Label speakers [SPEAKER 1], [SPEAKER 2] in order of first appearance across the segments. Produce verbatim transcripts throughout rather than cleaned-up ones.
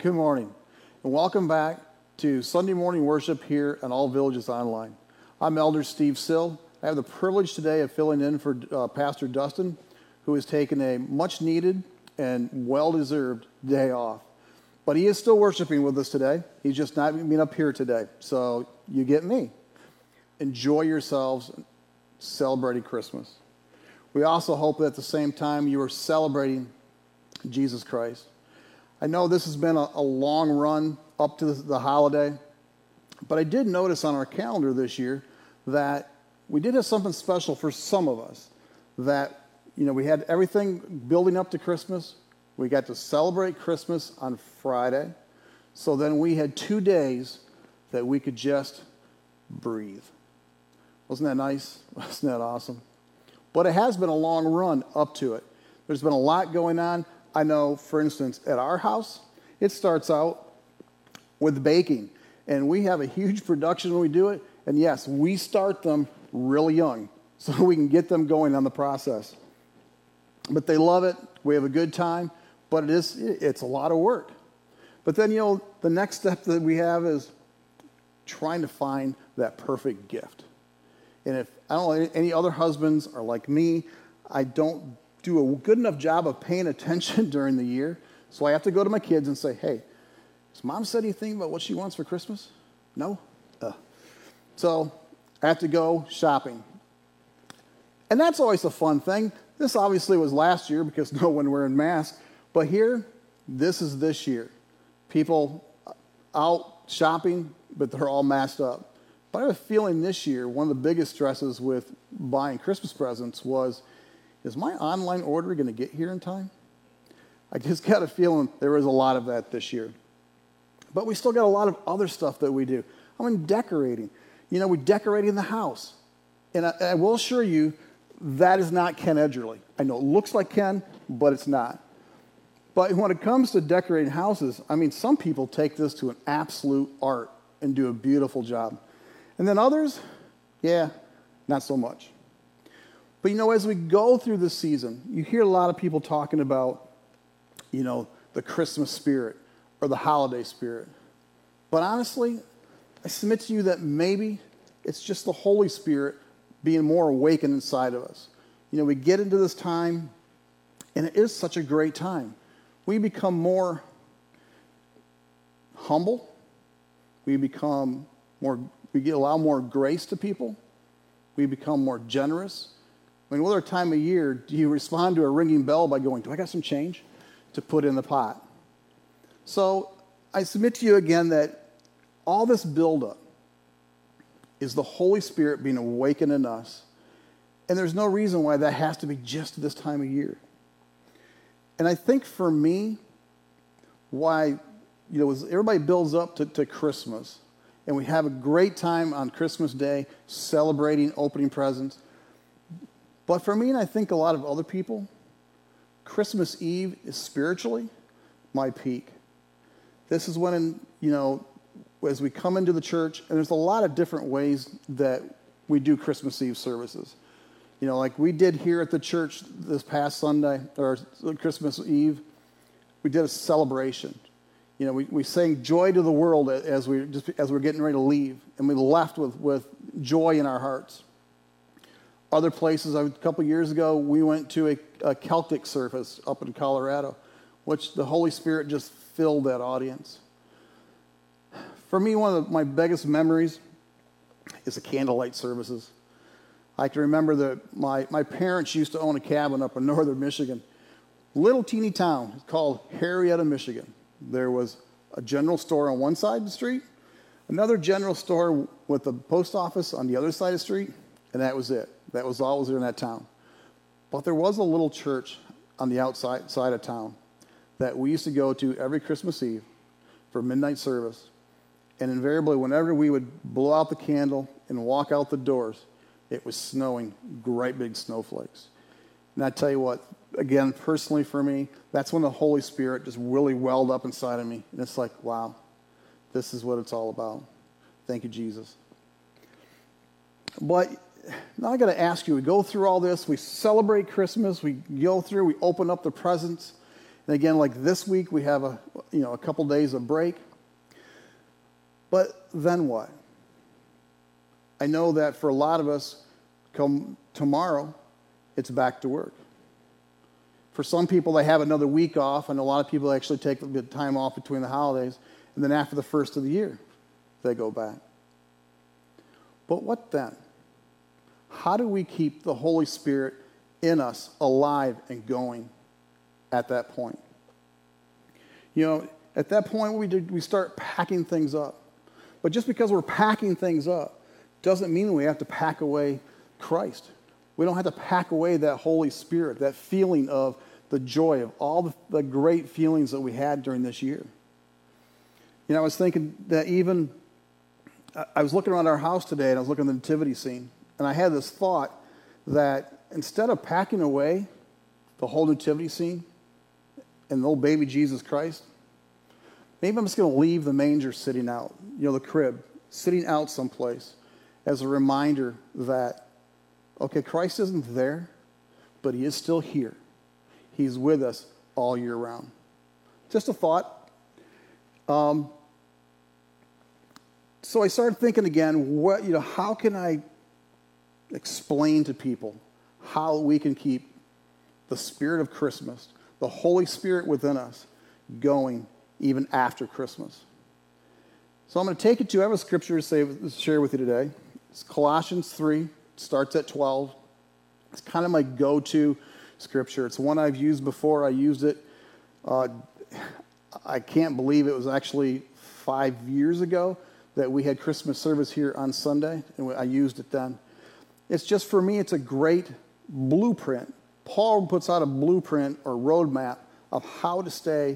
[SPEAKER 1] Good morning, and welcome back to Sunday morning worship here at All Villages Online. I'm Elder Steve Sill. I have the privilege today of filling in for uh, Pastor Dustin, who has taken a much-needed and well-deserved day off. But he is still worshiping with us today. He's just not being up here today. So you get me. Enjoy yourselves celebrating Christmas. We also hope that at the same time you are celebrating Jesus Christ. I know this has been a, a long run up to the, the holiday, but I did notice on our calendar this year that we did have something special for some of us. That, you know, we had everything building up to Christmas. We got to celebrate Christmas on Friday. So then we had two days that we could just breathe. Wasn't that nice? Wasn't that awesome? But it has been a long run up to it. There's been a lot going on. I know, for instance, at our house, it starts out with baking. And we have a huge production when we do it. And yes, we start them really young so we can get them going on the process. But they love it. We have a good time. But it is, it's a lot of work. But then, you know, the next step that we have is trying to find that perfect gift. And if, I don't know, any other husbands are like me, I don't do a good enough job of paying attention during the year. So I have to go to my kids and say, hey, has Mom said anything about what she wants for Christmas? No? Uh. So I have to go shopping. And that's always a fun thing. This obviously was last year because no one wearing masks. But here, this is this year. People out shopping, but they're all masked up. But I have a feeling this year, one of the biggest stresses with buying Christmas presents was, is my online order going to get here in time? I just got a feeling there was a lot of that this year. But we still got a lot of other stuff that we do. I mean, decorating. You know, we're decorating the house. And I, I will assure you, that is not Ken Edgerly. I know it looks like Ken, but it's not. But when it comes to decorating houses, I mean, some people take this to an absolute art and do a beautiful job. And then others, yeah, not so much. But, you know, as we go through this season, you hear a lot of people talking about, you know, the Christmas spirit or the holiday spirit. But honestly, I submit to you that maybe it's just the Holy Spirit being more awakened inside of us. You know, we get into this time, and it is such a great time. We become more humble. We become more, we get, allow more grace to people. We become more generous. I mean, what other time of year do you respond to a ringing bell by going, do I got some change to put in the pot? So I submit to you again that all this buildup is the Holy Spirit being awakened in us. And there's no reason why that has to be just this time of year. And I think for me, why, you know, as everybody builds up to, to Christmas, and we have a great time on Christmas Day celebrating opening presents. But for me, and I think a lot of other people, Christmas Eve is spiritually my peak. This is when, you know, as we come into the church, and there's a lot of different ways that we do Christmas Eve services. You know, like we did here at the church this past Sunday, or Christmas Eve, we did a celebration. You know, we, we sang joy to the world as we just as we we're getting ready to leave, and we left with, with joy in our hearts. Other places, a couple years ago, we went to a, a Celtic service up in Colorado, which the Holy Spirit just filled that audience. For me, one of the, my biggest memories is the candlelight services. I can remember that my, my parents used to own a cabin up in northern Michigan. Little teeny town called Harrietta, Michigan. There was a general store on one side of the street, another general store with the post office on the other side of the street, and that was it. That was all that was there in that town. But there was a little church on the outside side of town that we used to go to every Christmas Eve for midnight service. And invariably, whenever we would blow out the candle and walk out the doors, it was snowing great big snowflakes. And I tell you what, again, personally for me, that's when the Holy Spirit just really welled up inside of me. And it's like, wow, this is what it's all about. Thank you, Jesus. But now I got to ask you, we go through all this, we celebrate Christmas, we go through, we open up the presents. And again, like this week, we have a, you know, a couple days of break. But then what? I know that for a lot of us, come tomorrow, it's back to work. For some people, they have another week off, and a lot of people actually take a bit of time off between the holidays, and then after the first of the year, they go back. But what then? How do we keep the Holy Spirit in us, alive and going at that point? You know, at that point, we, did, we start packing things up. But just because we're packing things up doesn't mean we have to pack away Christ. We don't have to pack away that Holy Spirit, that feeling of the joy of all the, the great feelings that we had during this year. You know, I was thinking that even, I was looking around our house today, and I was looking at the nativity scene, and I had this thought that instead of packing away the whole nativity scene and the little baby Jesus Christ, maybe I'm just going to leave the manger sitting out, you know, the crib, sitting out someplace as a reminder that, okay, Christ isn't there, but he is still here. He's with us all year round. Just a thought. Um, so I started thinking again, what, you know, how can I explain to people how we can keep the spirit of Christmas, the Holy Spirit within us, going even after Christmas? So I'm going to take you to, I have a scripture to say, share with you today. It's Colossians three, starts at twelve. It's kind of my go-to scripture. It's one I've used before. I used it, uh, I can't believe it was actually five years ago that we had Christmas service here on Sunday, and I used it then. It's just, for me, it's a great blueprint. Paul puts out a blueprint or roadmap of how to stay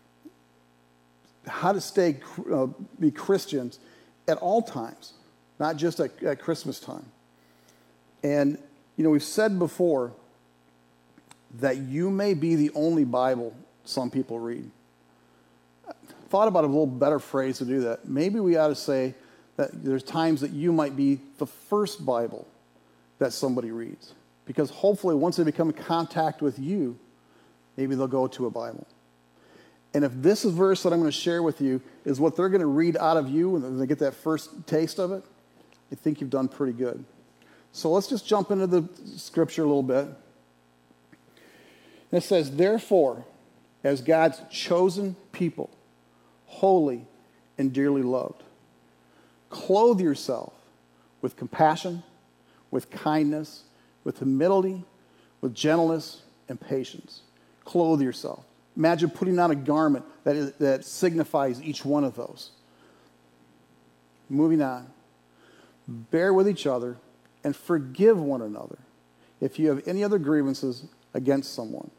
[SPEAKER 1] how to stay, uh, be Christians at all times, not just at, at Christmas time. And, you know, we've said before that you may be the only Bible some people read. I thought about a little better phrase to do that. Maybe we ought to say that there's times that you might be the first Bible that somebody reads. Because hopefully once they become in contact with you, maybe they'll go to a Bible. And if this verse that I'm going to share with you is what they're going to read out of you when they get that first taste of it, I think you've done pretty good. So let's just jump into the scripture a little bit. And it says, therefore, as God's chosen people, holy and dearly loved, clothe yourself with compassion, with kindness, with humility, with gentleness and patience. Clothe yourself. Imagine putting on a garment that, is, that signifies each one of those. Moving on. Bear with each other and forgive one another if you have any other grievances against someone.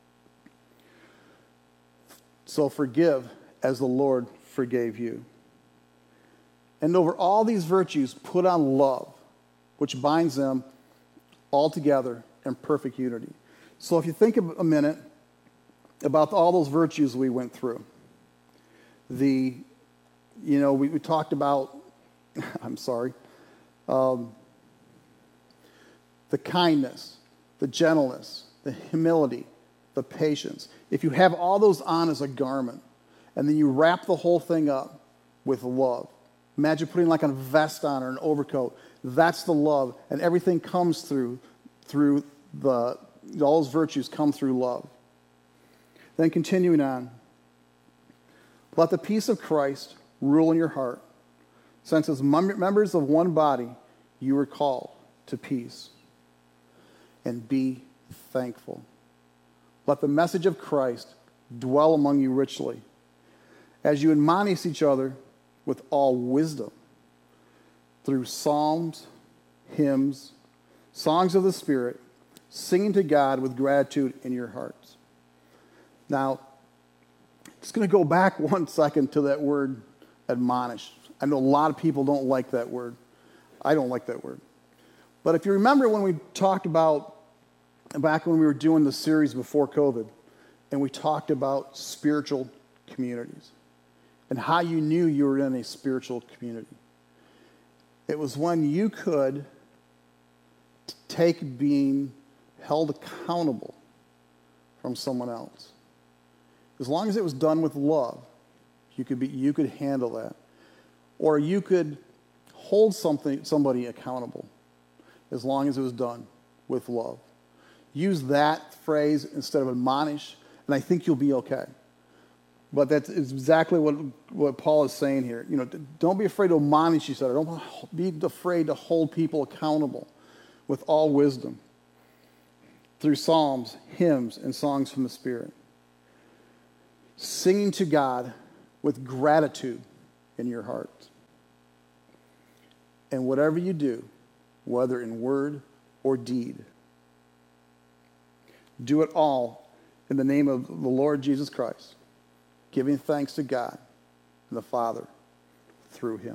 [SPEAKER 1] So forgive as the Lord forgave you. And over all these virtues, put on love, which binds them all together in perfect unity. So if you think of a minute about all those virtues we went through, the, you know, we, we talked about, I'm sorry, um, the kindness, the gentleness, the humility, the patience. If you have all those on as a garment, and then you wrap the whole thing up with love. Imagine putting like a vest on or an overcoat. That's the love, and everything comes through, through the, all those virtues come through love. Then continuing on, let the peace of Christ rule in your heart, since as members of one body you were called to peace, and be thankful. Let the message of Christ dwell among you richly, as you admonish each other with all wisdom, through psalms, hymns, songs of the Spirit, singing to God with gratitude in your hearts. Now, just going to go back one second to that word admonish. I know a lot of people don't like that word. I don't like that word. But if you remember when we talked about, back when we were doing the series before COVID, and we talked about spiritual communities and how you knew you were in a spiritual community. It was when you could take being held accountable from someone else. As long as it was done with love, you could be, you could handle that. Or you could hold something, somebody accountable as long as it was done with love. Use that phrase instead of admonish, and I think you'll be okay. But that's exactly what, what Paul is saying here. You know, don't be afraid to admonish each other. Don't be afraid to hold people accountable with all wisdom through psalms, hymns, and songs from the Spirit. Singing to God with gratitude in your heart. And whatever you do, whether in word or deed, do it all in the name of the Lord Jesus Christ, giving thanks to God and the Father through him.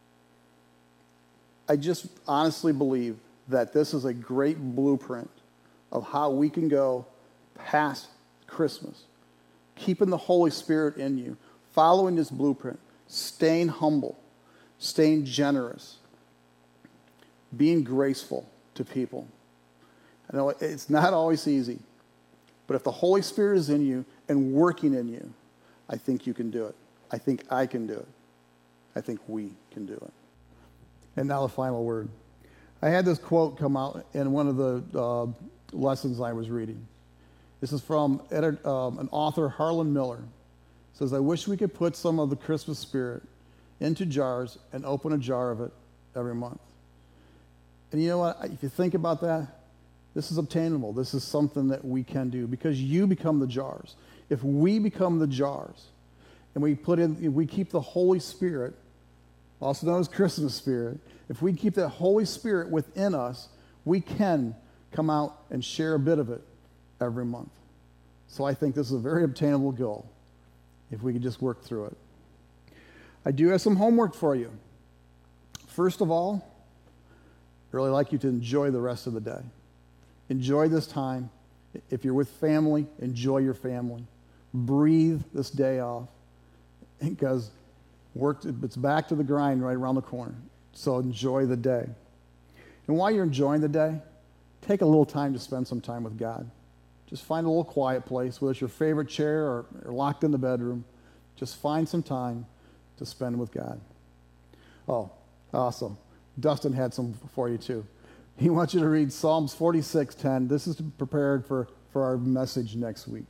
[SPEAKER 1] I just honestly believe that this is a great blueprint of how we can go past Christmas, keeping the Holy Spirit in you, following this blueprint, staying humble, staying generous, being graceful to people. I know it's not always easy, but if the Holy Spirit is in you and working in you, I think you can do it. I think I can do it. I think we can do it. And now the final word. I had this quote come out in one of the uh, lessons I was reading. This is from edit, um, an author, Harlan Miller. It says, I wish we could put some of the Christmas spirit into jars and open a jar of it every month. And you know what? If you think about that, this is obtainable. This is something that we can do because you become the jars. If we become the jars and we put in, if we keep the Holy Spirit, also known as Christmas spirit, if we keep that Holy Spirit within us, we can come out and share a bit of it every month. So I think this is a very obtainable goal if we could just work through it. I do have some homework for you. First of all, I'd really like you to enjoy the rest of the day. Enjoy this time. If you're with family, enjoy your family. Breathe this day off because work, it's back to the grind right around the corner. So enjoy the day. And while you're enjoying the day, take a little time to spend some time with God. Just find a little quiet place, whether it's your favorite chair or, or locked in the bedroom. Just find some time to spend with God. Oh, awesome. Dustin had some for you too. He wants you to read Psalms forty-six ten. This is prepared for, for our message next week.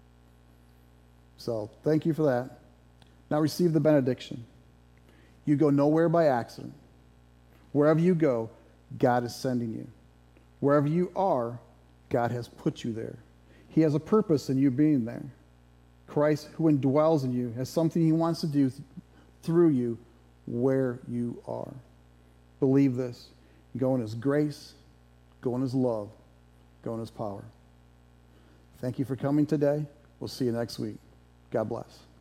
[SPEAKER 1] So thank you for that. Now receive the benediction. You go nowhere by accident. Wherever you go, God is sending you. Wherever you are, God has put you there. He has a purpose in you being there. Christ, who indwells in you, has something he wants to do th- through you where you are. Believe this. Go in his grace, go in his love, go in his power. Thank you for coming today. We'll see you next week. God bless.